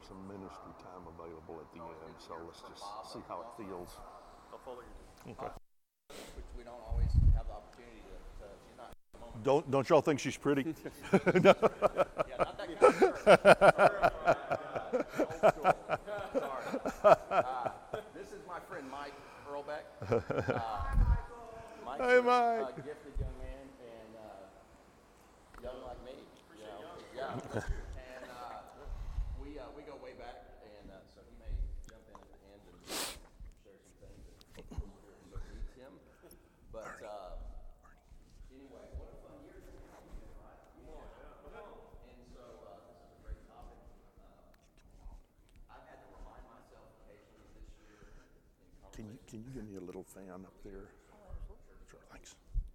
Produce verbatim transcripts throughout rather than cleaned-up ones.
some ministry time available at the end, so let's just see how it feels. I'll follow you. Okay. Which we don't always have the opportunity to, to she's not at the moment. Don't don't y'all think she's pretty? Yeah, not that kind of shirt. Old school. Sorry. Uh, this is my friend Mike Earlbeck. Uh, Mike's Hey, Mike. a gifted young man and uh, young like me. You know, yeah. And uh, we uh, we go way back, and uh, so he may jump in at the end and share some things that so meets him. But uh, anyway, what a fun year this has been, right? And so uh, this is a great topic. Uh, I've had to remind myself occasionally this year. In Can you can you give me a little fan up there? Sure, thanks.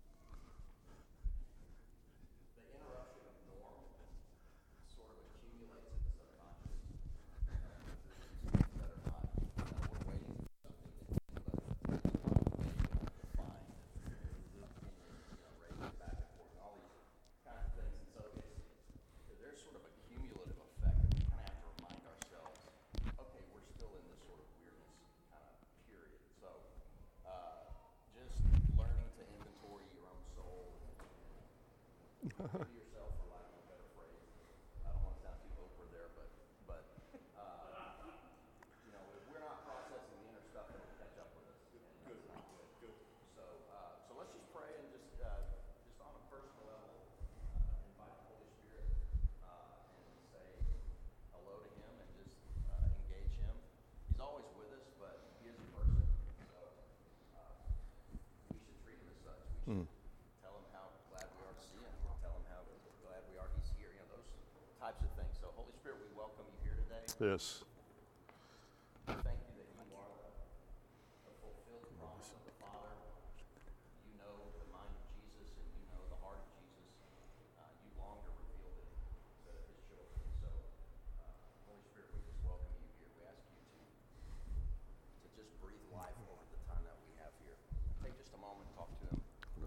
the interruption of norm sort of accumulates in the subconscious. Uh, that are not, uh, we're waiting for something that but uh, find and you know, raise it back and forth and all these kind of things. And so it's there's sort of a cumulative effect that we kind of have to remind ourselves, okay, we're still in this sort of weirdness kind of period. So uh, just learning to inventory your own soul. Maybe yourself, for lack of a better phrase. I don't want to sound too Oprah there, but but uh, you know, if we're not processing the inner stuff, it'll catch up with us. And that's not good. Good. So uh, so let's just pray and just uh, just on a personal level, uh, invite the Holy Spirit uh, and say hello to Him and just uh, engage Him. He's always with us, but He is a person, so uh, we should treat Him as such. We should. Tell him how glad we are to see him. Tell him how glad we are he's here. You know, those types of things. So, Holy Spirit, we welcome you here today. Yes. We thank you that you are the, the fulfilled promise of the Father. You know the mind of Jesus and you know the heart of Jesus. Uh, you long to reveal it to his children. So, uh, Holy Spirit, we just welcome you here. We ask you to, to just breathe life over the time that we have here. Take just a moment and talk to him.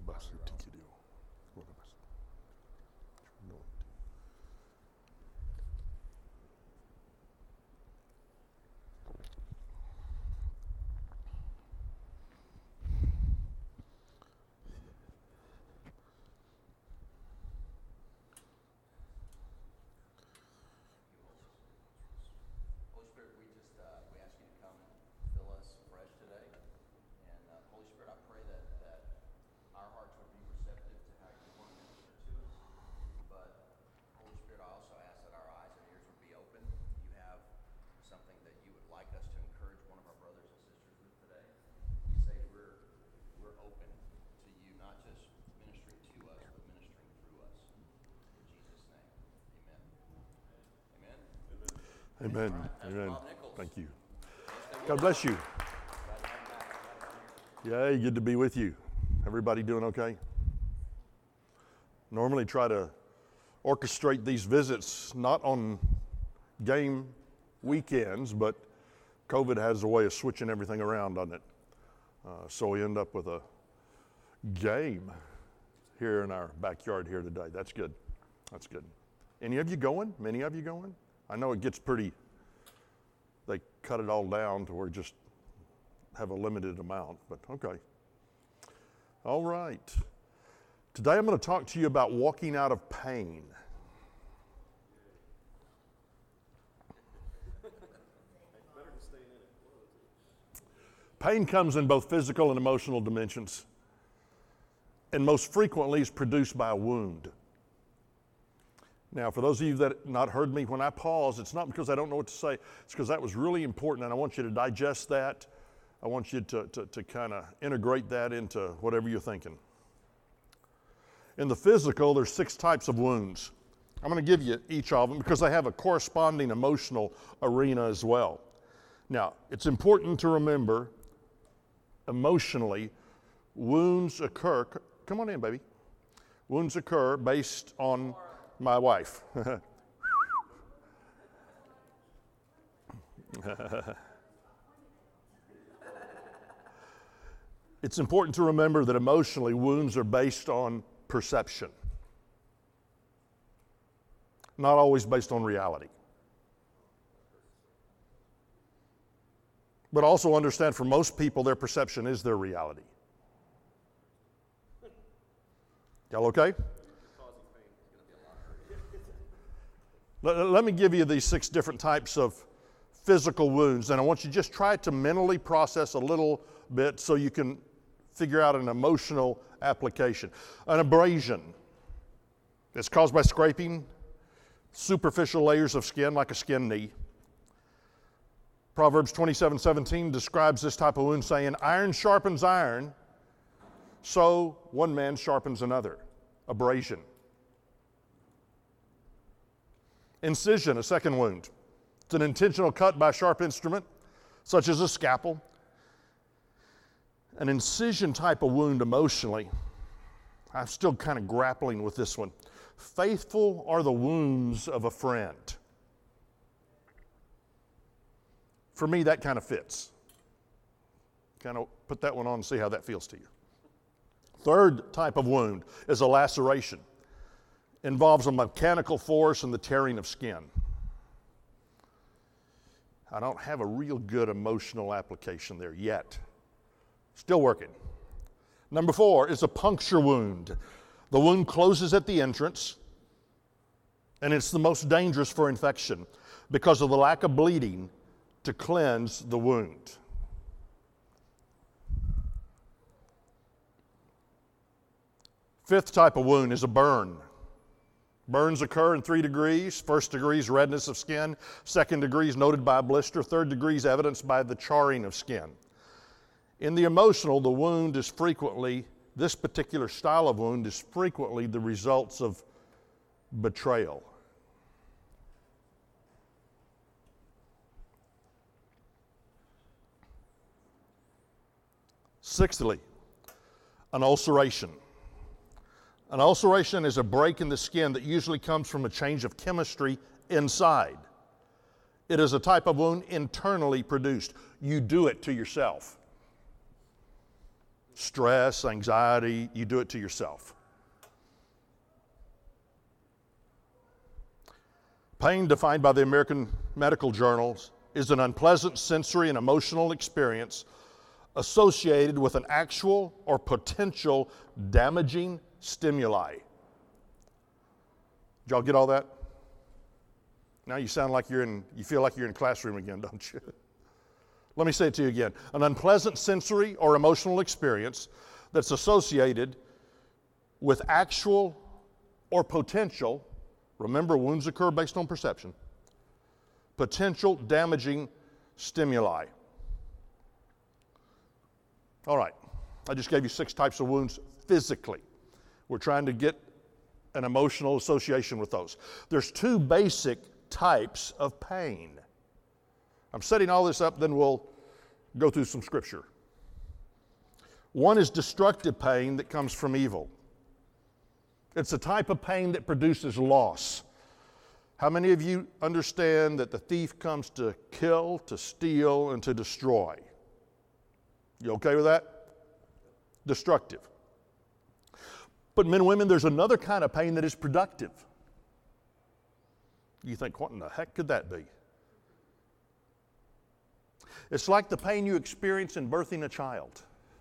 Holy Spirit, we just uh, we ask you to come and fill us fresh today. And uh, Holy Spirit, I pray that, that our hearts would be receptive to how you want to minister to us. But Holy Spirit, I also ask that our eyes and ears would be open. You have something that you would like us to encourage one of our brothers and sisters with today. We say we're we're open to you, not just ministering to us, but ministering through us. In Jesus' name, Amen. Amen. Amen. Pastor Amen. Bob Nichols. Thank you. God bless you. Yay, good to be with you. Everybody doing okay? Normally try to orchestrate these visits not on game weekends, but COVID has a way of switching everything around, doesn't it? Uh, so we end up with a game here in our backyard here today. That's good. That's good. Any of you going? Many of you going? I know it gets pretty, they cut it all down to where just have a limited amount, but okay. All right. Today I'm going to talk to you about walking out of pain. Pain comes in both physical and emotional dimensions, and most frequently is produced by a wound. Now, for those of you that have not heard me, when I pause, it's not because I don't know what to say. It's because that was really important, and I want you to digest that. I want you to, to, to kind of integrate that into whatever you're thinking. In the physical, there's six types of wounds. I'm going to give you each of them because they have a corresponding emotional arena as well. Now, it's important to remember, emotionally, wounds occur. Come on in, baby. Wounds occur based on my wife. It's important to remember that emotionally, wounds are based on perception, not always based on reality. But also understand, for most people, their perception is their reality. Y'all okay? Let, let me give you these six different types of physical wounds, and I want you to just try to mentally process a little bit so you can figure out an emotional application. An abrasion is caused by scraping superficial layers of skin, like a skin knee. Proverbs twenty-seven seventeen describes this type of wound, saying, iron sharpens iron, so one man sharpens another. Abrasion. Incision, a second wound. It's an intentional cut by a sharp instrument, such as a scalpel. An incision type of wound emotionally, I'm still kind of grappling with this one. Faithful are the wounds of a friend. For me, that kind of fits. Kind of put that one on and see how that feels to you. Third type of wound is a laceration. Involves a mechanical force and the tearing of skin. I don't have a real good emotional application there yet. Still working. Number four is a puncture wound. The wound closes at the entrance, and it's the most dangerous for infection because of the lack of bleeding to cleanse the wound. Fifth type of wound is a burn. Burns occur in three degrees. First degree is redness of skin. Second degree is noted by a blister. Third degree is evidenced by the charring of skin. In the emotional, the wound is frequently, this particular style of wound is frequently the results of betrayal. Sixthly, an ulceration. An ulceration is a break in the skin that usually comes from a change of chemistry inside. It is a type of wound internally produced. You do it to yourself. Stress, anxiety, you do it to yourself. Pain, defined by the American Medical Journals, is an unpleasant sensory and emotional experience associated with an actual or potential damaging stimuli. Did y'all get all that? Now you sound like you're in, you feel like you're in a classroom again, don't you? Let me say it to you again. An unpleasant sensory or emotional experience that's associated with actual or potential, remember, wounds occur based on perception, potential damaging stimuli. All right, I just gave you six types of wounds physically. We're trying to get an emotional association with those. There's two basic types of pain. I'm setting all this up, then we'll go through some scripture. One is destructive pain that comes from evil. It's a type of pain that produces loss. How many of you understand that the thief comes to kill, to steal, and to destroy? You okay with that? Destructive. But men and women, there's another kind of pain that is productive. You think, what in the heck could that be? It's like the pain you experience in birthing a child.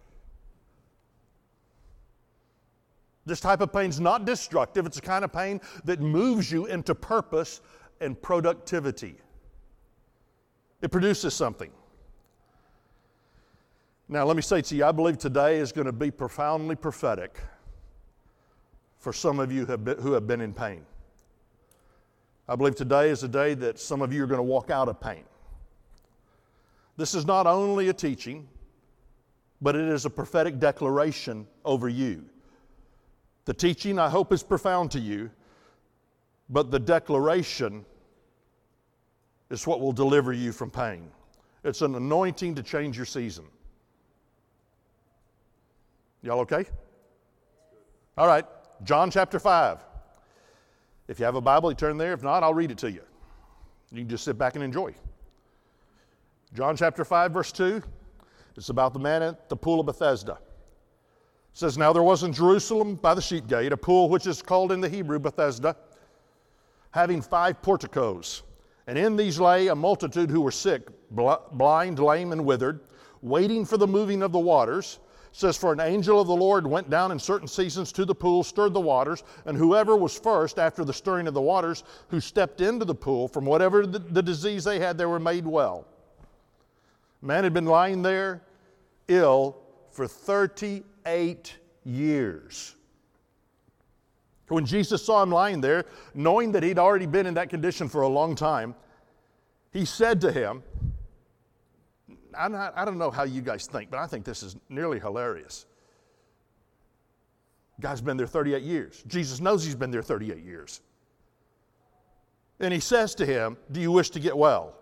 This type of pain is not destructive. It's a kind of pain that moves you into purpose and productivity. It produces something. Now, let me say to you, I believe today is going to be profoundly prophetic for some of you who have been, who have been in pain. I believe today is a day that some of you are going to walk out of pain. This is not only a teaching, but it is a prophetic declaration over you. The teaching, I hope, is profound to you, but the declaration is what will deliver you from pain. It's an anointing to change your season. Y'all okay? All right, John chapter five. If you have a Bible, you turn there. If not, I'll read it to you. You can just sit back and enjoy. John chapter five, verse two. It's about the man at the pool of Bethesda. It says, now there was in Jerusalem by the sheep gate a pool which is called in the Hebrew Bethesda, having five porticos. And in these lay a multitude who were sick, bl- blind, lame, and withered, waiting for the moving of the waters. It says, for an angel of the Lord went down in certain seasons to the pool, stirred the waters, and whoever was first after the stirring of the waters, who stepped into the pool, from whatever the, the disease they had, they were made well. Man had been lying there ill for thirty-eight years. When Jesus saw him lying there, knowing that he'd already been in that condition for a long time, he said to him, I'm not, I don't know how you guys think, but I think this is nearly hilarious. Guy's been there thirty-eight years. Jesus knows he's been there thirty-eight years. And he says to him, do you wish to get well?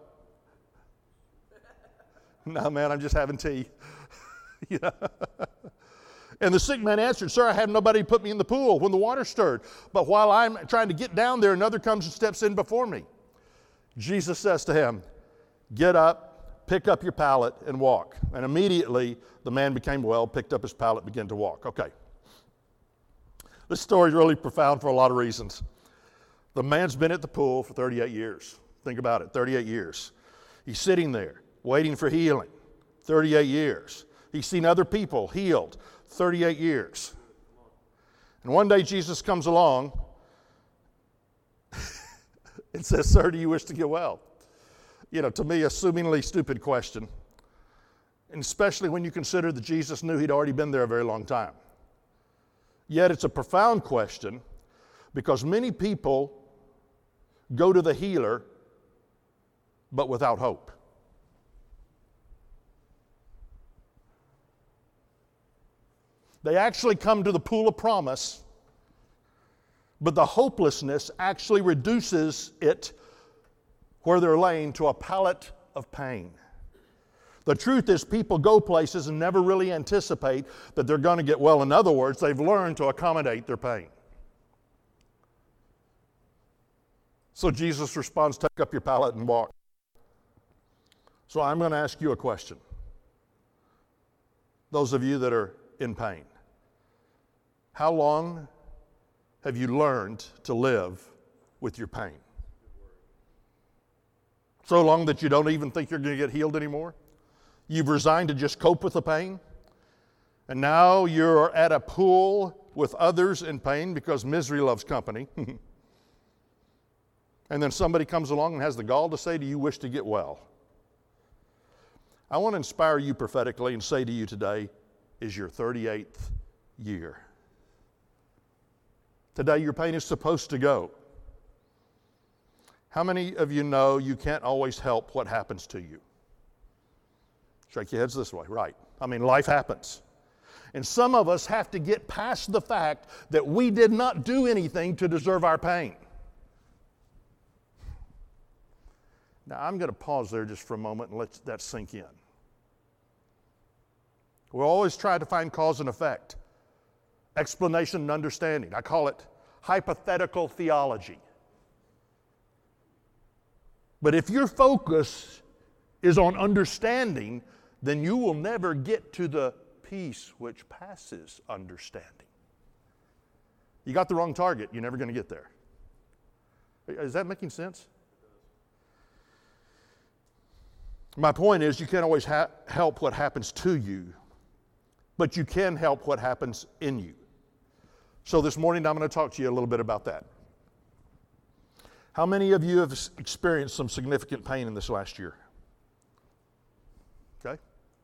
No, man, I'm just having tea. You know? And the sick man answered, sir, I have nobody to put me in the pool when the water stirred. But while I'm trying to get down there, another comes and steps in before me. Jesus says to him, get up, pick up your pallet, and walk. And immediately the man became well, picked up his pallet, began to walk. Okay. This story is really profound for a lot of reasons. The man's been at the pool for thirty-eight years. Think about it, thirty-eight years. He's sitting there, waiting for healing, thirty-eight years. He's seen other people healed, thirty-eight years. And one day Jesus comes along and says, sir, do you wish to get well? You know, to me, a assumingly stupid question. And especially when you consider that Jesus knew he'd already been there a very long time. Yet it's a profound question because many people go to the healer but without hope. They actually come to the pool of promise, but the hopelessness actually reduces it where they're laying to a pallet of pain. The truth is people go places and never really anticipate that they're going to get well. In other words, they've learned to accommodate their pain. So Jesus responds, take up your pallet and walk. So I'm going to ask you a question. Those of you that are in pain, how long have you learned to live with your pain? So long that you don't even think you're going to get healed anymore? You've resigned to just cope with the pain? And now you're at a pool with others in pain because misery loves company. And then somebody comes along and has the gall to say, do you wish to get well? I want to inspire you prophetically and say to you today is your thirty-eighth year. Today your pain is supposed to go. How many of you know you can't always help what happens to you? Shake your heads this way, right. I mean, life happens. And some of us have to get past the fact that we did not do anything to deserve our pain. Now, I'm going to pause there just for a moment and let that sink in. We'll always try to find cause and effect, explanation and understanding. I call it hypothetical theology. But if your focus is on understanding, then you will never get to the peace which passes understanding. You got the wrong target, you're never going to get there. Is that making sense? My point is, you can't always ha- help what happens to you, but you can help what happens in you. So this morning, I'm going to talk to you a little bit about that. How many of you have experienced some significant pain in this last year? Okay.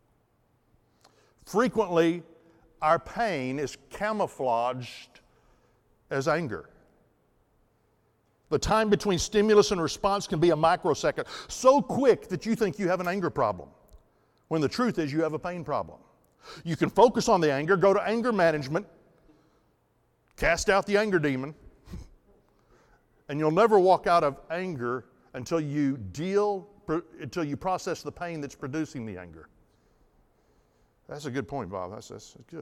Frequently, our pain is camouflaged as anger. The time between stimulus and response can be a microsecond, so quick that you think you have an anger problem, when the truth is you have a pain problem. You can focus on the anger, go to anger management, cast out the anger demon, and you'll never walk out of anger until you deal, until you process the pain that's producing the anger. That's a good point, Bob. That's, that's good.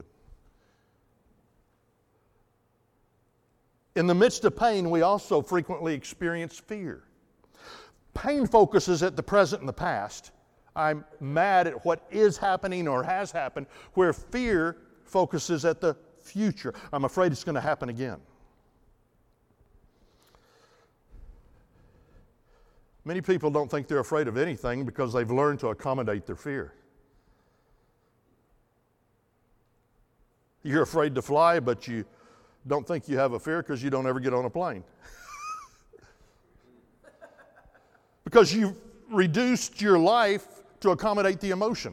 In the midst of pain, we also frequently experience fear. Pain focuses at the present and the past. I'm mad at what is happening or has happened, where fear focuses at the future. I'm afraid it's going to happen again. Many people don't think they're afraid of anything because they've learned to accommodate their fear. You're afraid to fly, but you don't think you have a fear because you don't ever get on a plane. Because you've reduced your life to accommodate the emotion.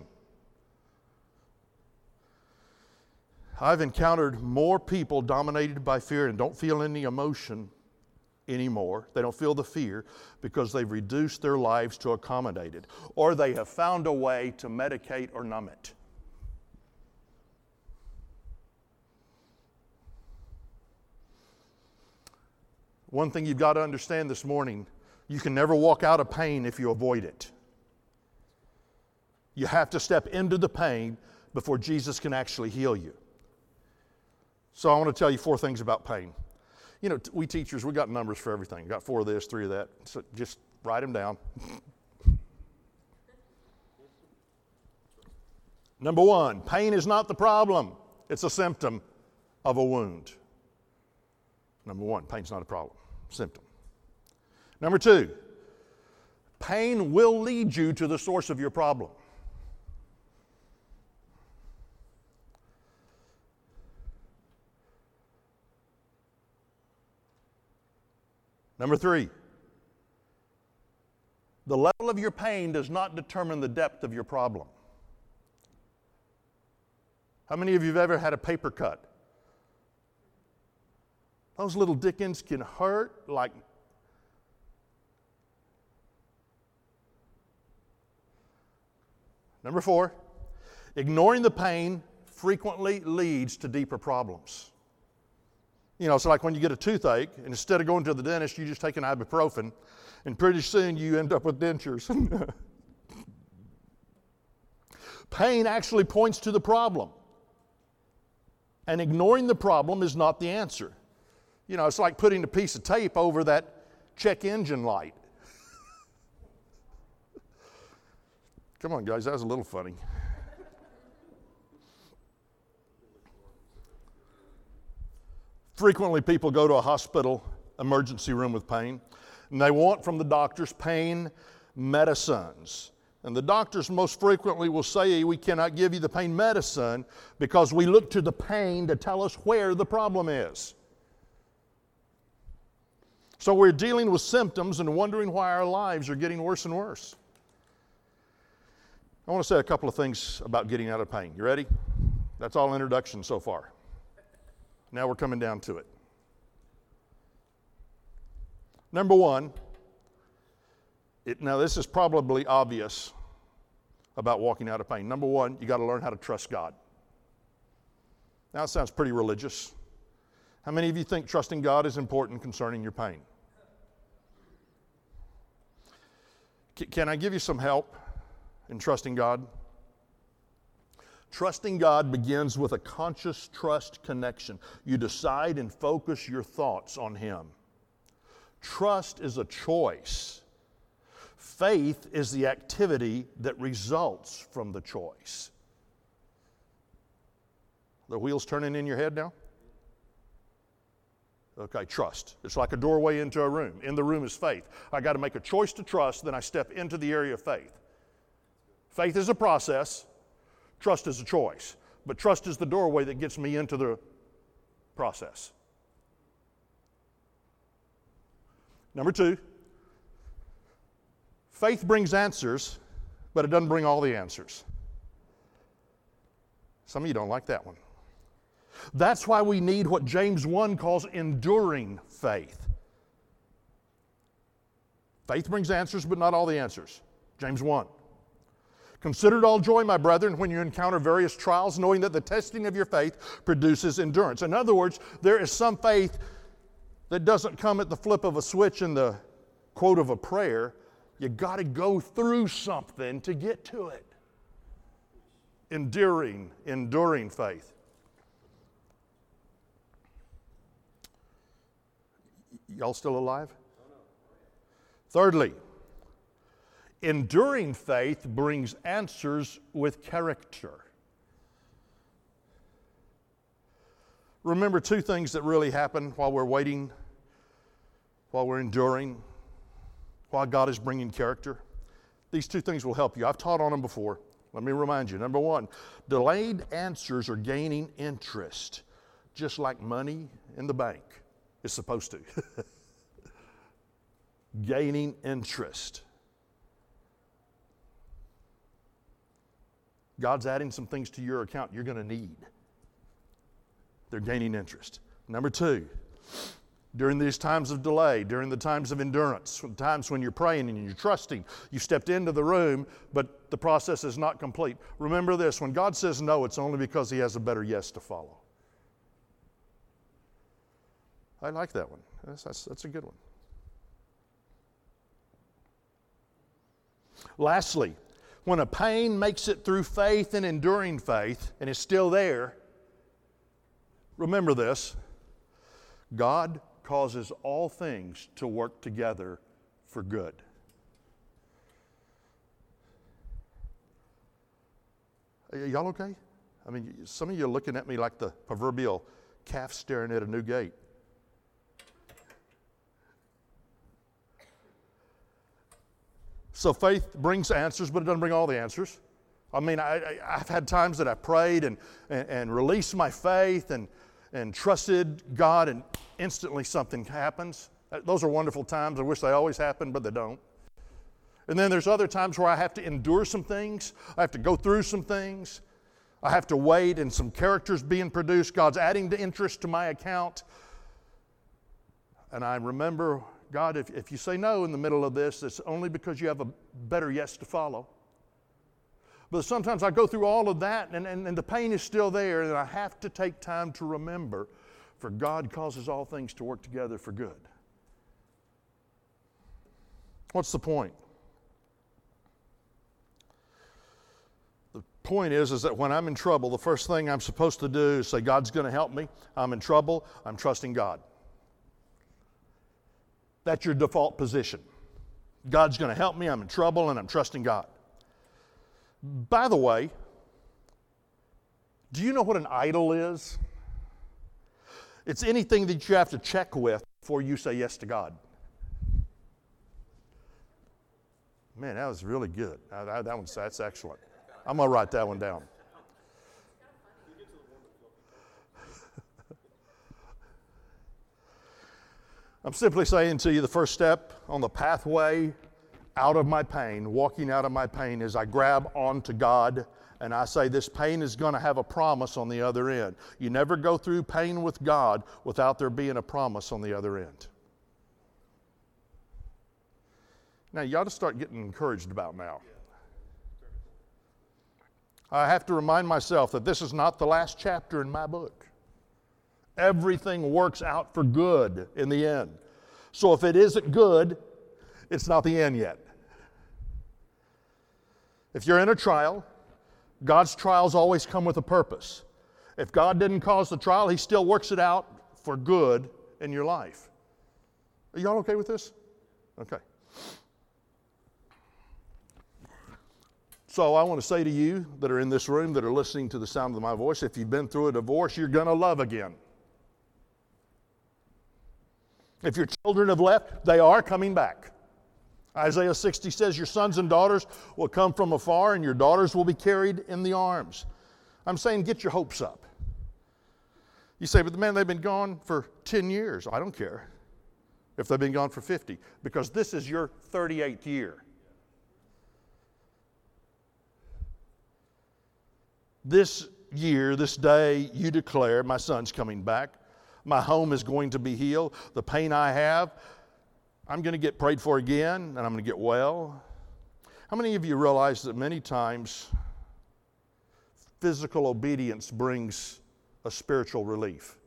I've encountered more people dominated by fear and don't feel any emotion anymore. They don't feel the fear because they've reduced their lives to accommodate it, or they have found a way to medicate or numb it. One thing you've got to understand this morning, you can never walk out of pain if you avoid it. You have to step into the pain before Jesus can actually heal you. So I want to tell you four things about pain. You know, we teachers, we got numbers for everything. We got four of this, three of that. So just write them down. Number one, pain is not the problem. It's a symptom of a wound. Number one, pain's not a problem. Symptom. Number two, pain will lead you to the source of your problem. Number three, the level of your pain does not determine the depth of your problem. How many of you have ever had a paper cut? Those little dickens can hurt like... Number four, ignoring the pain frequently leads to deeper problems. You know, it's like when you get a toothache, and instead of going to the dentist, you just take an ibuprofen, and pretty soon you end up with dentures. Pain actually points to the problem. And ignoring the problem is not the answer. You know, it's like putting a piece of tape over that check engine light. Come on, guys, that was a little funny. Frequently, people go to a hospital emergency room with pain, and they want from the doctors pain medicines. And the doctors most frequently will say, we cannot give you the pain medicine because we look to the pain to tell us where the problem is. So we're dealing with symptoms and wondering why our lives are getting worse and worse. I want to say a couple of things about getting out of pain. You ready? That's all introduction so far. Now we're coming down to it. Number one, it, now this is probably obvious about walking out of pain. Number one, you got to learn how to trust God. Now it sounds pretty religious. How many of you think trusting God is important concerning your pain? C- can I give you some help in trusting God? Trusting God begins with a conscious trust connection. You decide and focus your thoughts on Him. Trust is a choice. Faith is the activity that results from the choice. The wheels turning in your head now? Okay, trust. It's like a doorway into a room. In the room is faith. I got to make a choice to trust, then I step into the area of faith. Faith is a process. Trust is a choice. But trust is the doorway that gets me into the process. Number two, faith brings answers, but it doesn't bring all the answers. Some of you don't like that one. That's why we need what James one calls enduring faith. Faith brings answers, but not all the answers. James one. Consider it all joy, my brethren, when you encounter various trials, knowing that the testing of your faith produces endurance. In other words, there is some faith that doesn't come at the flip of a switch in the quote of a prayer. You got to go through something to get to it. Enduring, enduring faith. Y'all still alive? Thirdly, enduring faith brings answers with character. Remember two things that really happen while we're waiting, while we're enduring. while God is bringing character? These two things will help you. I've taught on them before. Let me remind you. Number one, delayed answers are gaining interest, just like money in the bank is supposed to. Gaining interest. God's adding some things to your account you're going to need. They're gaining interest. Number two, during these times of delay, during the times of endurance, times when you're praying and you're trusting, you stepped into the room, but the process is not complete. Remember this, when God says no, it's only because He has a better yes to follow. I like that one. That's, that's, that's a good one. Lastly, when a pain makes it through faith and enduring faith and is still there, remember this, God causes all things to work together for good. Are y'all okay? I mean, some of you are looking at me like the proverbial calf staring at a new gate. So faith brings answers, but it doesn't bring all the answers. I mean, I, I, I've had times that I prayed and, and, and released my faith and, and trusted God, and instantly something happens. Those are wonderful times. I wish they always happened, but they don't. And then there's other times where I have to endure some things. I have to go through some things. I have to wait, and some characters being produced. God's adding the interest to my account. And I remember, God, if, if you say no in the middle of this, it's only because you have a better yes to follow. But sometimes I go through all of that, and, and, and the pain is still there, and I have to take time to remember, for God causes all things to work together for good. What's the point? The point is, is that when I'm in trouble, the first thing I'm supposed to do is say, God's going to help me. I'm in trouble. I'm trusting God. That's your default position. God's going to help me. I'm in trouble, and I'm trusting God. By the way, do you know what an idol is? It's anything that you have to check with before you say yes to God. Man, that was really good. That, that one's, that's excellent. I'm going to write that one down. I'm simply saying to you, the first step on the pathway out of my pain, walking out of my pain, is I grab onto God and I say this pain is going to have a promise on the other end. You never go through pain with God without there being a promise on the other end. Now, you ought to start getting encouraged about now. I have to remind myself that this is not the last chapter in my book. Everything works out for good in the end. So if it isn't good, it's not the end yet. If you're in a trial, God's trials always come with a purpose. If God didn't cause the trial, He still works it out for good in your life. Are y'all okay with this? Okay. So I want to say to you that are in this room, that are listening to the sound of my voice, if you've been through a divorce, you're going to love again. If your children have left, they are coming back. Isaiah sixty says, your sons and daughters will come from afar, and your daughters will be carried in the arms. I'm saying get your hopes up. You say, but the man, they've been gone for ten years. I don't care if they've been gone for fifty, because this is your thirty-eighth year. This year, this day, you declare, my son's coming back. My home is going to be healed. The pain I have, I'm going to get prayed for again, and I'm going to get well. How many of you realize that many times physical obedience brings a spiritual relief?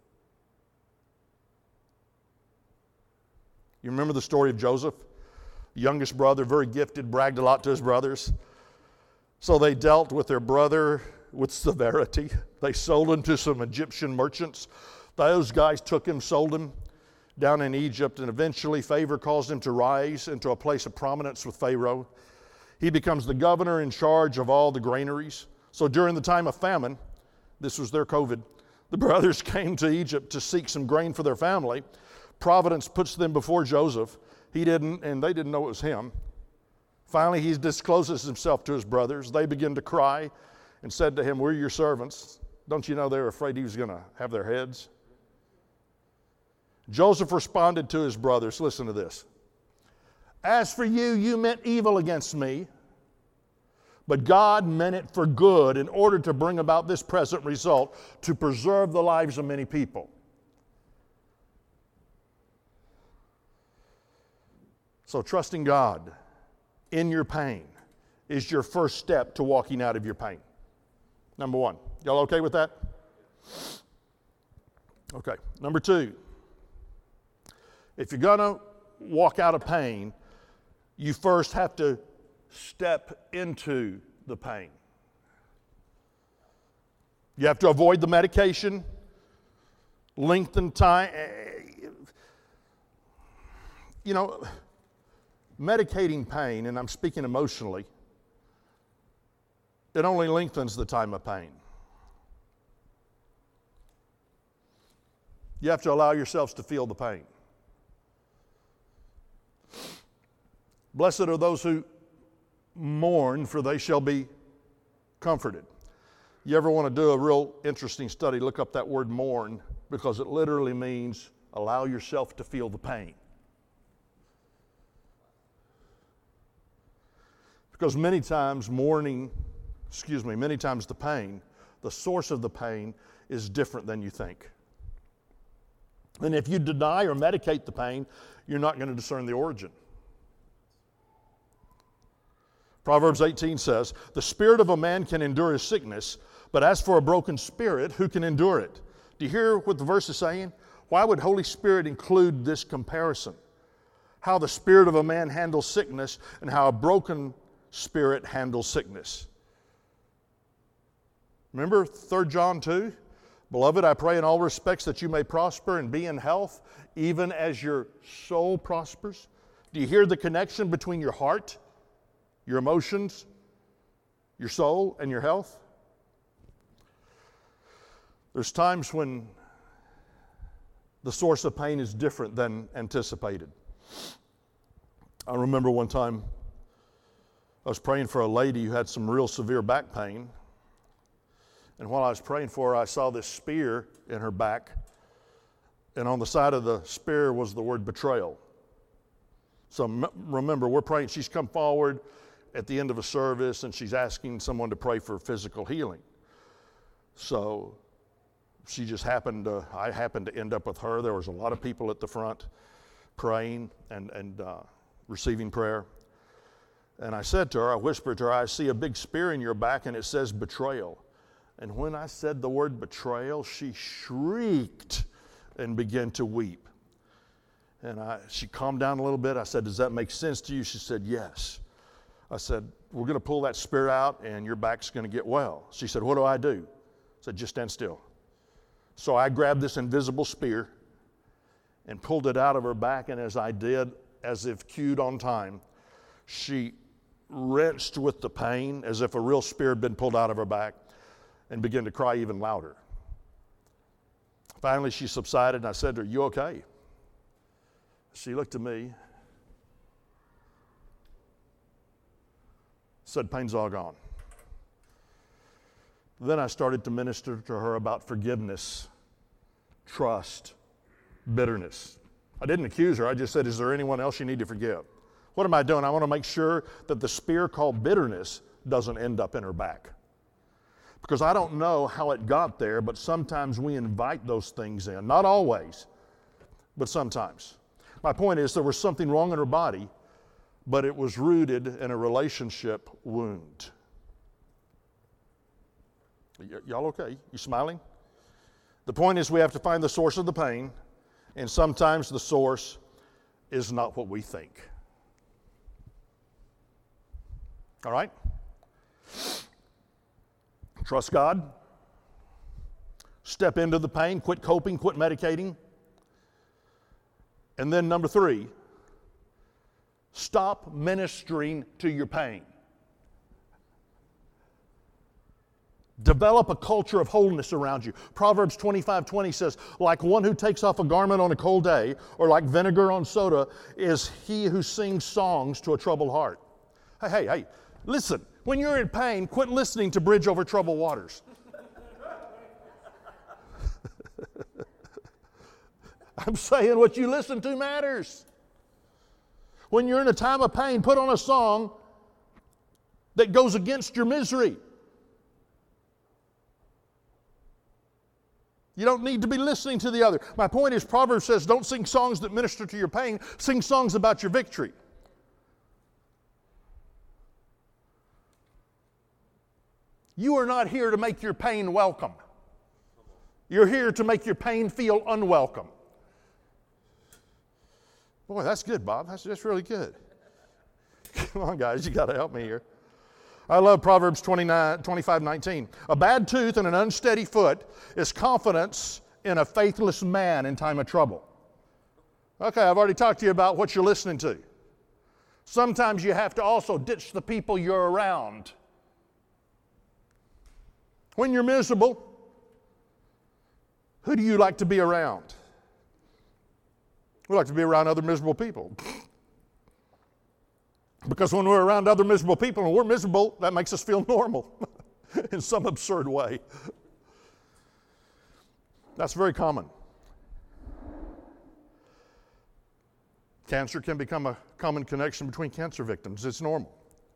You remember the story of Joseph? Youngest brother, very gifted, bragged a lot to his brothers. So they dealt with their brother with severity. They sold him to some Egyptian merchants. Those guys took him, sold him down in Egypt, and eventually favor caused him to rise into a place of prominence with Pharaoh. He becomes the governor in charge of all the granaries. So during the time of famine, this was their COVID, the brothers came to Egypt to seek some grain for their family. Providence puts them before Joseph. He He didn't, and they didn't know it was him. Finally, he discloses himself to his brothers. They begin to cry and said to him, "We're your servants. Don't you know they were afraid he was going to have their heads?" Joseph responded to his brothers, listen to this. "As for you, you meant evil against me, but God meant it for good in order to bring about this present result, to preserve the lives of many people." So trusting God in your pain is your first step to walking out of your pain. Number one. Y'all okay with that? Okay. Number two. If you're going to walk out of pain, you first have to step into the pain. You have to avoid the medication, lengthen time. You know, medicating pain, and I'm speaking emotionally, it only lengthens the time of pain. You have to allow yourselves to feel the pain. Blessed are those who mourn, for they shall be comforted. You ever want to do a real interesting study, look up that word mourn, because it literally means allow yourself to feel the pain. Because many times mourning, excuse me, many times the pain, the source of the pain is different than you think. And if you deny or medicate the pain, you're not going to discern the origin. Proverbs eighteen says, "The spirit of a man can endure his sickness, but as for a broken spirit, who can endure it?" Do you hear what the verse is saying? Why would Holy Spirit include this comparison? How the spirit of a man handles sickness and how a broken spirit handles sickness. Remember Third John two? "Beloved, I pray in all respects that you may prosper and be in health, even as your soul prospers." Do you hear the connection between your heart, your emotions, your soul, and your health? There's times when the source of pain is different than anticipated. I remember one time I was praying for a lady who had some real severe back pain. And while I was praying for her, I saw this spear in her back. And on the side of the spear was the word betrayal. So remember, we're praying. She's come forward at the end of a service and she's asking someone to pray for physical healing. So she just happened to, I happened to end up with her. There was a lot of people at the front praying and, and uh, receiving prayer. And I said to her, I whispered to her, "I see a big spear in your back and it says betrayal." And when I said the word betrayal, she shrieked and began to weep. And I, she calmed down a little bit. I said, "Does that make sense to you?" She said, "Yes." I said, "We're going to pull that spear out and your back's going to get well." She said, "What do I do?" I said, "Just stand still." So I grabbed this invisible spear and pulled it out of her back. And as I did, as if cued on time, she wrenched with the pain as if a real spear had been pulled out of her back and began to cry even louder. Finally, she subsided and I said to her, "You okay?" She looked at me, said, "Pain's all gone." Then I started to minister to her about forgiveness, trust, bitterness. I didn't accuse her. I just said, "Is there anyone else you need to forgive?" What am I doing? I want to make sure that the spear called bitterness doesn't end up in her back. Because I don't know how it got there, but sometimes we invite those things in. Not always, but sometimes. My point is there was something wrong in her body, but it was rooted in a relationship wound. Y- y'all okay? You smiling? The point is we have to find the source of the pain, and sometimes the source is not what we think. All right? Trust God. Step into the pain. Quit coping. Quit medicating. And then number three, stop ministering to your pain. Develop a culture of wholeness around you. Proverbs twenty-five twenty says, like one who takes off a garment on a cold day, or like vinegar on soda, is he who sings songs to a troubled heart. Hey, hey, hey, listen, when you're in pain, quit listening to Bridge Over Troubled Waters. I'm saying what you listen to matters. When you're in a time of pain, put on a song that goes against your misery. You don't need to be listening to the other. My point is, Proverbs says, don't sing songs that minister to your pain. Sing songs about your victory. You are not here to make your pain welcome. You're here to make your pain feel unwelcome. Boy, that's good, Bob. That's, that's really good. Come on, guys. You got to help me here. I love Proverbs twenty-nine, twenty-five nineteen. A bad tooth and an unsteady foot is confidence in a faithless man in time of trouble. Okay, I've already talked to you about what you're listening to. Sometimes you have to also ditch the people you're around. When you're miserable, who do you like to be around? We like to be around other miserable people. Because when we're around other miserable people and we're miserable, that makes us feel normal in some absurd way. That's very common. Cancer can become a common connection between cancer victims. It's normal.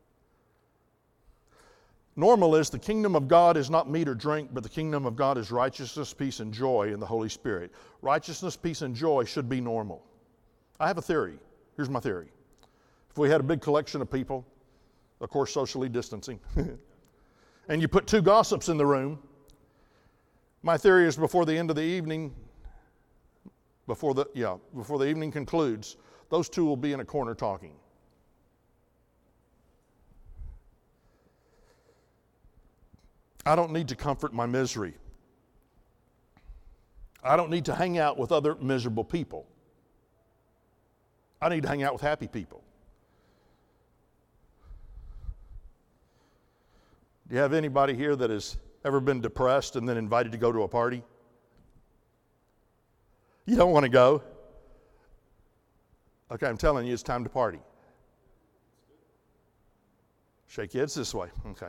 Normal is the kingdom of God is not meat or drink, but the kingdom of God is righteousness, peace, and joy in the Holy Spirit. Righteousness, peace, and joy should be normal. I have a theory. Here's my theory. If we had a big collection of people, of course socially distancing, and you put two gossips in the room, my theory is before the end of the evening, before the, yeah, before the evening concludes, those two will be in a corner talking. I don't need to comfort my misery. I don't need to hang out with other miserable people. I need to hang out with happy people. Do you have anybody here that has ever been depressed and then invited to go to a party? You don't want to go? Okay, I'm telling you, it's time to party. Shake your heads this way. Okay.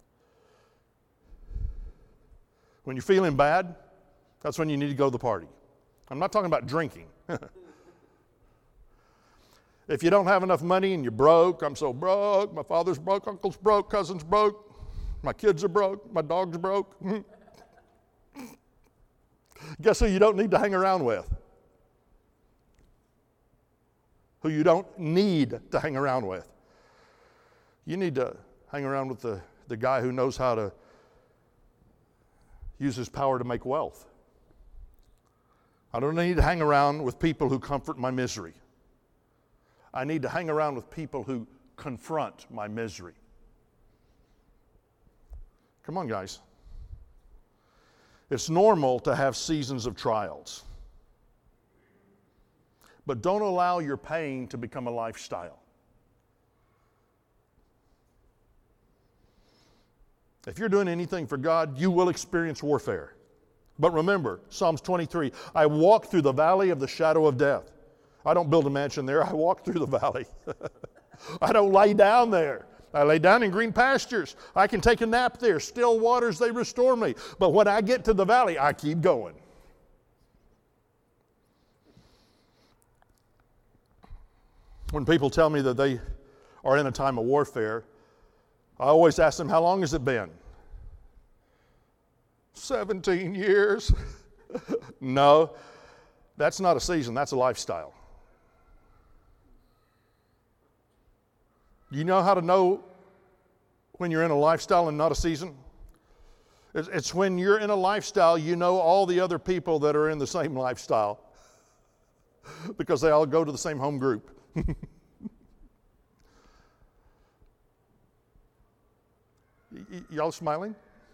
When you're feeling bad, that's when you need to go to the party. I'm not talking about drinking. If you don't have enough money and you're broke, I'm so broke, my father's broke, uncle's broke, cousin's broke, my kids are broke, my dog's broke. Guess who you don't need to hang around with? Who you don't need to hang around with. You need to hang around with the, the guy who knows how to use his power to make wealth. I don't need to hang around with people who comfort my misery. I need to hang around with people who confront my misery. Come on, guys. It's normal to have seasons of trials. But don't allow your pain to become a lifestyle. If you're doing anything for God, you will experience warfare. But remember, Psalms twenty-three, I walk through the valley of the shadow of death. I don't build a mansion there, I walk through the valley. I don't lay down there. I lay down in green pastures. I can take a nap there. Still waters, they restore me. But when I get to the valley, I keep going. When people tell me that they are in a time of warfare, I always ask them, how long has it been? seventeen years. No, that's not a season, that's a lifestyle. You know how to know when you're in a lifestyle and not a season? It's when you're in a lifestyle, you know all the other people that are in the same lifestyle because they all go to the same home group. Y- y- y'all smiling?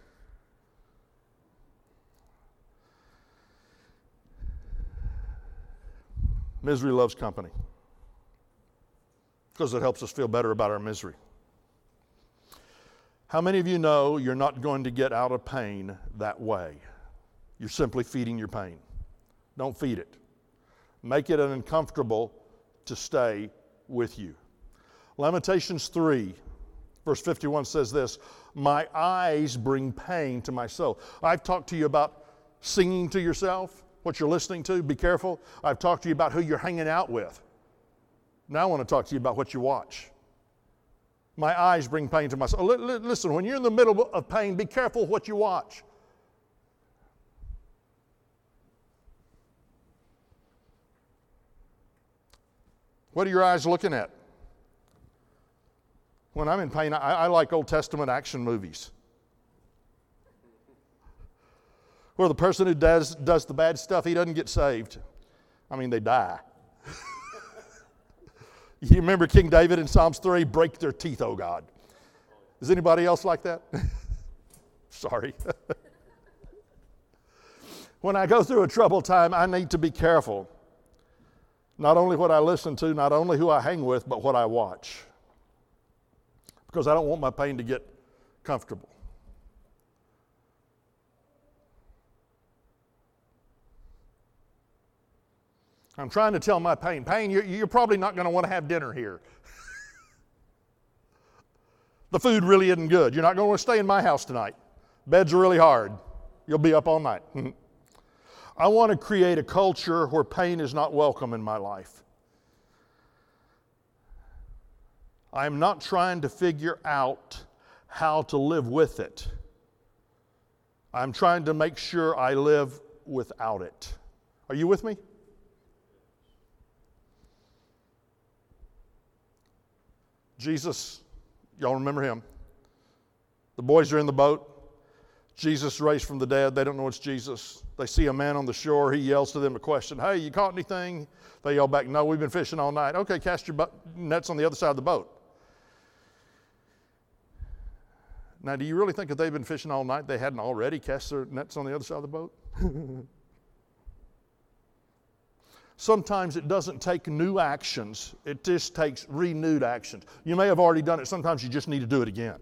Misery loves company because it helps us feel better about our misery. How many of you know you're not going to get out of pain that way? You're simply feeding your pain. Don't feed it. Make it uncomfortable to stay with you. Lamentations three, verse fifty-one says this, my eyes bring pain to my soul. I've talked to you about singing to yourself, what you're listening to. Be careful. I've talked to you about who you're hanging out with. Now I want to talk to you about what you watch. My eyes bring pain to my soul. Listen, when you're in the middle of pain, be careful what you watch. What are your eyes looking at? When I'm in pain, I, I like Old Testament action movies, where the person who does, does the bad stuff, he doesn't get saved. I mean, they die. You remember King David in Psalms three, break their teeth, oh God. Is anybody else like that? Sorry. When I go through a troubled time, I need to be careful. Not only what I listen to, not only who I hang with, but what I watch. Because I don't want my pain to get comfortable. I'm trying to tell my pain, pain, you're, you're probably not going to want to have dinner here. The food really isn't good. You're not going to want to stay in my house tonight. Beds are really hard. You'll be up all night. I want to create a culture where pain is not welcome in my life. I'm not trying to figure out how to live with it. I'm trying to make sure I live without it. Are you with me? Jesus, y'all remember him? The boys are in the boat. Jesus raised from the dead. They don't know it's Jesus. They see a man on the shore. He yells to them a question. Hey, you caught anything? They yell back, no, we've been fishing all night. Okay, cast your nets on the other side of the boat. Now, do you really think if they've been fishing all night, they hadn't already cast their nets on the other side of the boat? Sometimes it doesn't take new actions. It just takes renewed actions. You may have already done it. Sometimes you just need to do it again.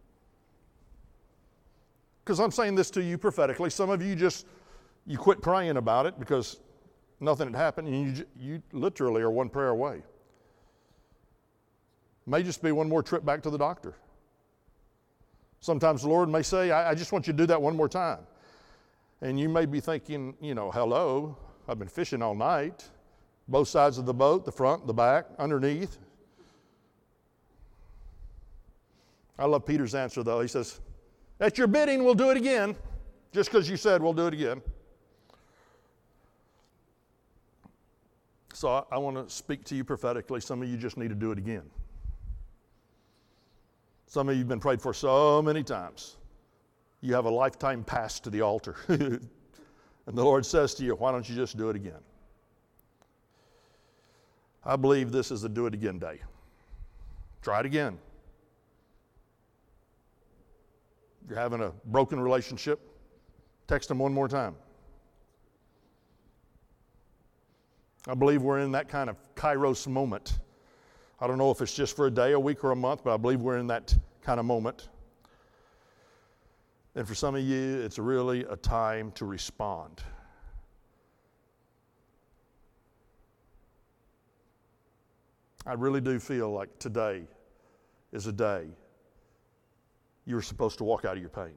Because I'm saying this to you prophetically. Some of you just, you quit praying about it because nothing had happened, and you, you literally are one prayer away. It may just be one more trip back to the doctor. Sometimes the Lord may say, I, I just want you to do that one more time. And you may be thinking, you know, hello, I've been fishing all night. Both sides of the boat, the front, the back, underneath. I love Peter's answer, though. He says, at your bidding, we'll do it again. Just because you said we'll do it again. So I, I want to speak to you prophetically. Some of you just need to do it again. Some of you have been prayed for so many times. You have a lifetime pass to the altar. And the Lord says to you, why don't you just do it again? I believe this is a do it again day. Try it again. You're having a broken relationship, text them one more time. I believe we're in that kind of kairos moment. I don't know if it's just for a day, a week, or a month, but I believe we're in that kind of moment. And for some of you, it's really a time to respond. I really do feel like today is a day you're supposed to walk out of your pain.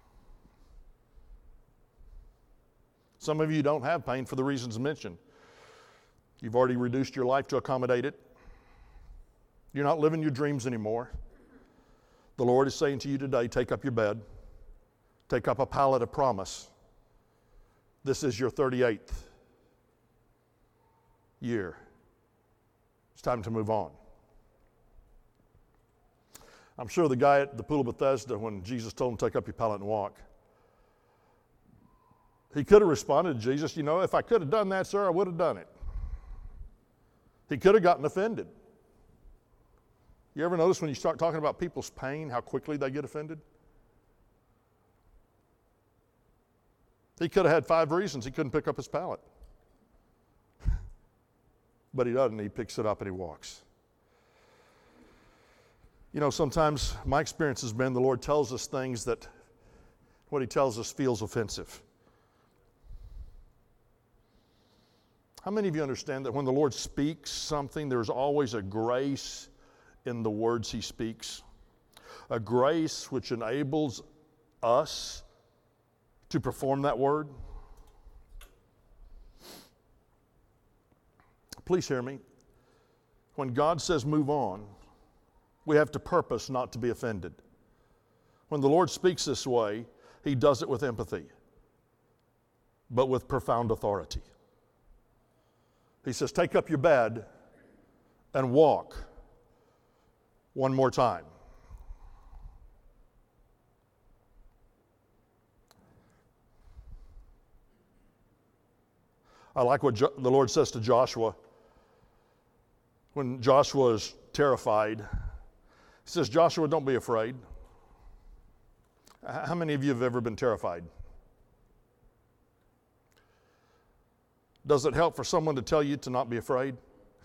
Some of you don't have pain for the reasons mentioned. You've already reduced your life to accommodate it. You're not living your dreams anymore. The Lord is saying to you today, take up your bed. Take up a pallet of promise. This is your thirty-eighth year. It's time to move on. I'm sure the guy at the Pool of Bethesda, when Jesus told him, take up your pallet and walk, he could have responded to Jesus, you know, if I could have done that, sir, I would have done it. He could have gotten offended. You ever notice when you start talking about people's pain, how quickly they get offended? He could have had five reasons he couldn't pick up his pallet. But he doesn't. He picks it up and he walks. You know, sometimes my experience has been the Lord tells us things that what He tells us feels offensive. How many of you understand that when the Lord speaks something, there's always a grace in the words He speaks? A grace which enables us to perform that word? Please hear me. When God says move on, we have to purpose not to be offended. When the Lord speaks this way, He does it with empathy, but with profound authority. He says, take up your bed and walk one more time. I like what jo- the Lord says to Joshua. When Joshua is terrified, He says, Joshua, don't be afraid. How many of you have ever been terrified? Does it help for someone to tell you to not be afraid?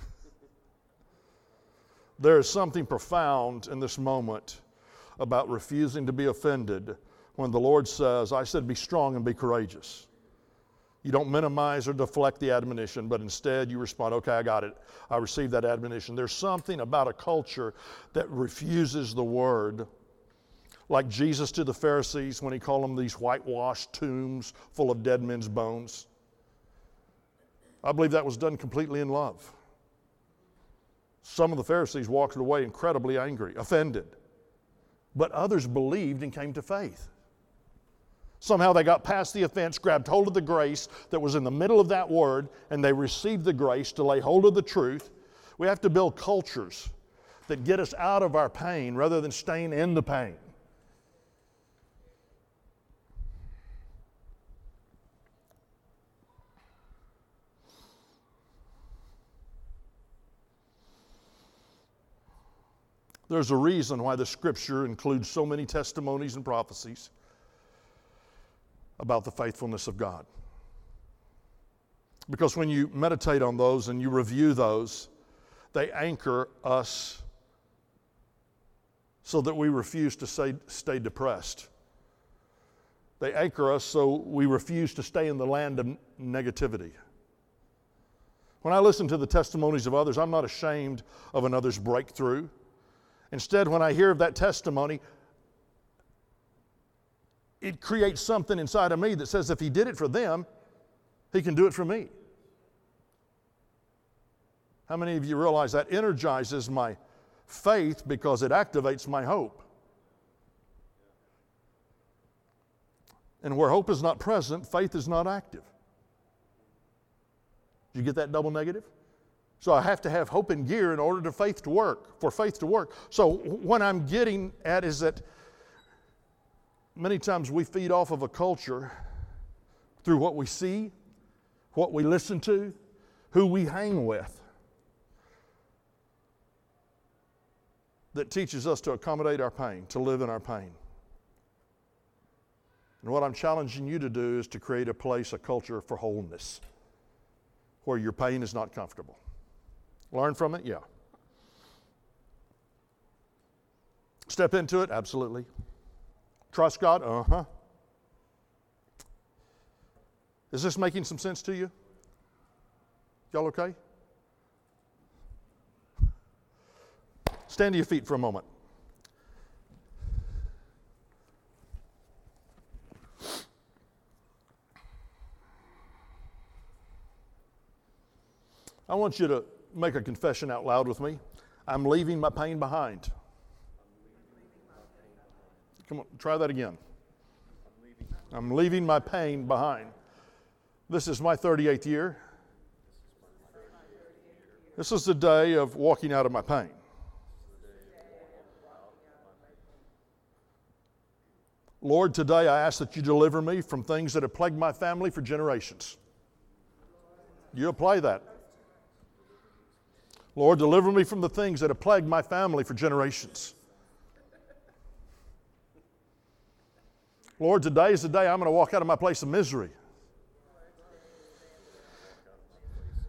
There is something profound in this moment about refusing to be offended when the Lord says, I said be strong and be courageous. You don't minimize or deflect the admonition, but instead you respond, okay, I got it. I received that admonition. There's something about a culture that refuses the word, like Jesus to the Pharisees when He called them these whitewashed tombs full of dead men's bones. I believe that was done completely in love. Some of the Pharisees walked away incredibly angry, offended, but others believed and came to faith. Somehow they got past the offense, grabbed hold of the grace that was in the middle of that word, and they received the grace to lay hold of the truth. We have to build cultures that get us out of our pain rather than staying in the pain. There's a reason why the Scripture includes so many testimonies and prophecies about the faithfulness of God. Because when you meditate on those and you review those, they anchor us so that we refuse to stay, stay depressed. They anchor us so we refuse to stay in the land of negativity. When I listen to the testimonies of others, I'm not ashamed of another's breakthrough. Instead, when I hear of that testimony, it creates something inside of me that says if He did it for them, He can do it for me. How many of you realize that energizes my faith because it activates my hope? And where hope is not present, faith is not active. Did you get that double negative? So I have to have hope in gear in order to faith to work, for faith to work. So what I'm getting at is that many times we feed off of a culture through what we see, what we listen to, who we hang with, that teaches us to accommodate our pain, to live in our pain. And what I'm challenging you to do is to create a place, a culture for wholeness, where your pain is not comfortable. Learn from it? Yeah. Step into it? Absolutely. Trust God? Uh-huh. Is this making some sense to you? Y'all okay? Stand to your feet for a moment. I want you to make a confession out loud with me. I'm leaving my pain behind. Come on, try that again. I'm leaving my pain behind. This is my thirty-eighth year. This is the day of walking out of my pain. Lord, today I ask that you deliver me from things that have plagued my family for generations. You apply that. Lord, deliver me from the things that have plagued my family for generations. Lord, today is the day I'm going to walk out of my place of misery.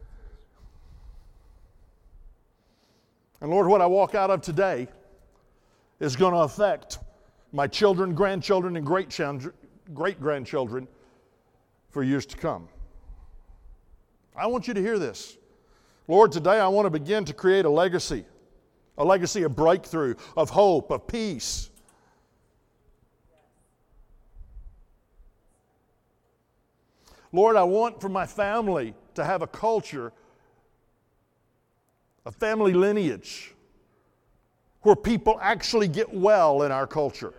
And Lord, what I walk out of today is going to affect my children, grandchildren, and great-grandchildren for years to come. I want you to hear this. Lord, today I want to begin to create a legacy, a legacy of breakthrough, of hope, of peace. Lord, I want for my family to have a culture, a family lineage, where people actually get well in our culture.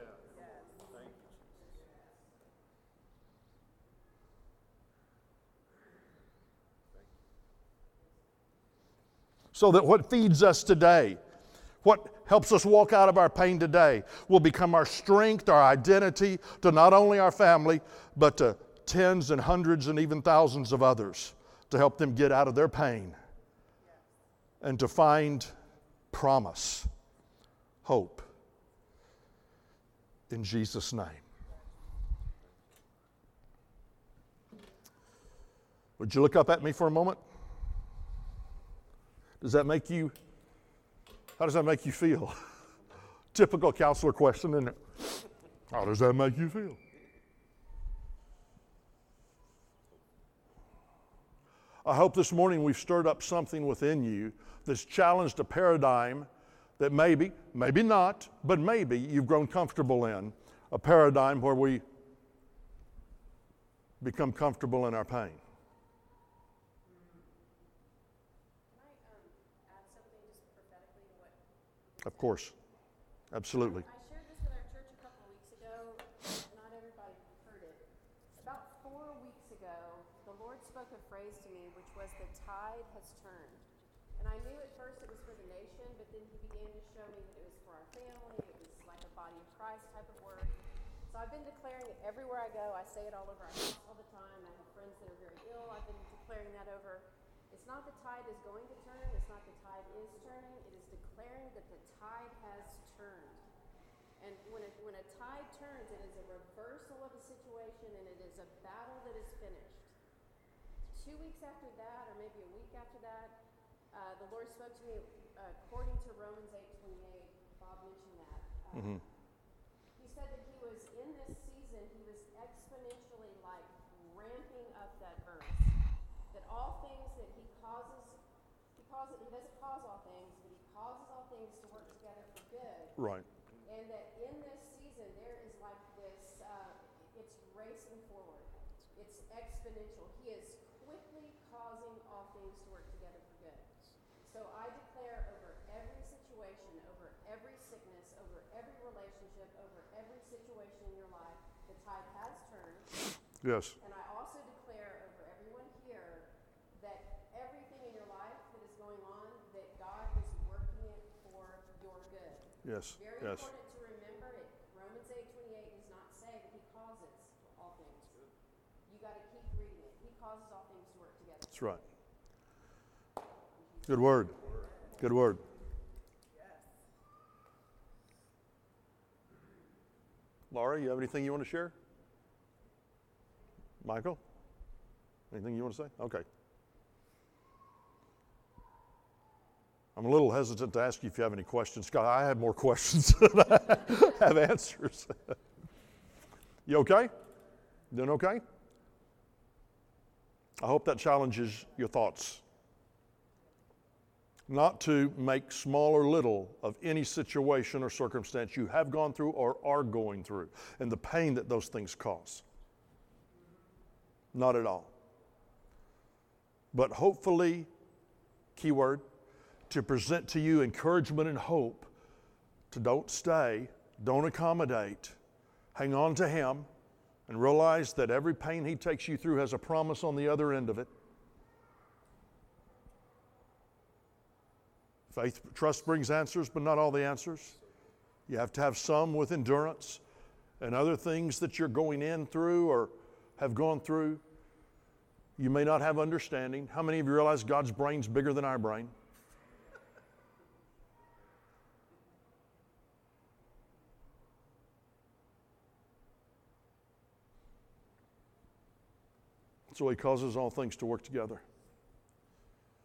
So that what feeds us today, what helps us walk out of our pain today, will become our strength, our identity to not only our family, but to tens and hundreds and even thousands of others, to help them get out of their pain and to find promise, hope, in Jesus' name. Would you look up at me for a moment? Does that make you, how does that make you feel? Typical counselor question, isn't it? How does that make you feel? I hope this morning we've stirred up something within you that's challenged a paradigm that maybe, maybe not, but maybe you've grown comfortable in. A paradigm where we become comfortable in our pain. Of course. Absolutely. I shared this with our church a couple of weeks ago. Not everybody heard it. About four weeks ago, the Lord spoke a phrase to me, which was, the tide has turned. And I knew at first it was for the nation, but then He began to show me that it was for our family. It was like a body of Christ type of word. So I've been declaring it everywhere I go. I say it all over our house all the time. I have friends that are very ill. I've been declaring that over. It's not the tide is going to turn. It's not the tide is turning. It is declaring that the tide has turned. And when a, when a tide turns, it is a reversal of a situation, and it is a battle that is finished. Two weeks after that, or maybe a week after that, uh, the Lord spoke to me uh, according to Romans eight twenty-eight. Bob mentioned that. Uh, Mm-hmm. He said that he was in this season, he was exponentially like ramping up that verse. That all things that he causes, he causes, he doesn't cause all things, but he causes all things to work together for good. Right. And that in this season, there is like this, uh, it's racing forward. It's exponential. He is quickly causing all things to work together for good. So I declare over every situation, over every sickness, over every relationship, over every situation in your life, the tide has turned. Yes. And I also declare over everyone here that everything in your life that is going on, that God is working it for your good. Yes. Very Yes. important to remember it. Romans eight twenty-eight does not say that He causes all things. You got to keep reading it. He causes all things to work together. That's right. Good word. Good word. Laura, you have anything you want to share? Michael? Anything you want to say? Okay. I'm a little hesitant to ask you if you have any questions. Scott, I have more questions than I have answers. You okay? Doing okay? I hope that challenges your thoughts. Not to make small or little of any situation or circumstance you have gone through or are going through, and the pain that those things cause. Not at all. But hopefully, keyword, to present to you encouragement and hope to don't stay, don't accommodate, hang on to Him, and realize that every pain He takes you through has a promise on the other end of it. Faith, trust brings answers, but not all the answers. You have to have some with endurance, and other things that you're going in through or have gone through, you may not have understanding. How many of you realize God's brain's bigger than our brain? So He causes all things to work together.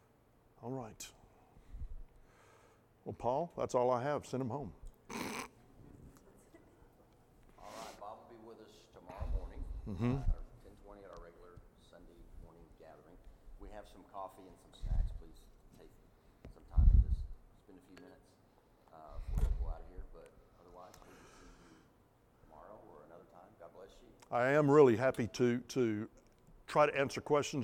All right. Well, Paul, that's all I have. Send him home. Mm-hmm. uh, or ten twenty at our regular Sunday morning gathering. We have some coffee and some snacks. Please take some time and just spend a few minutes uh, before we go out of here. But otherwise, we will see you tomorrow or another time. God bless you. I am really happy to, to try to answer questions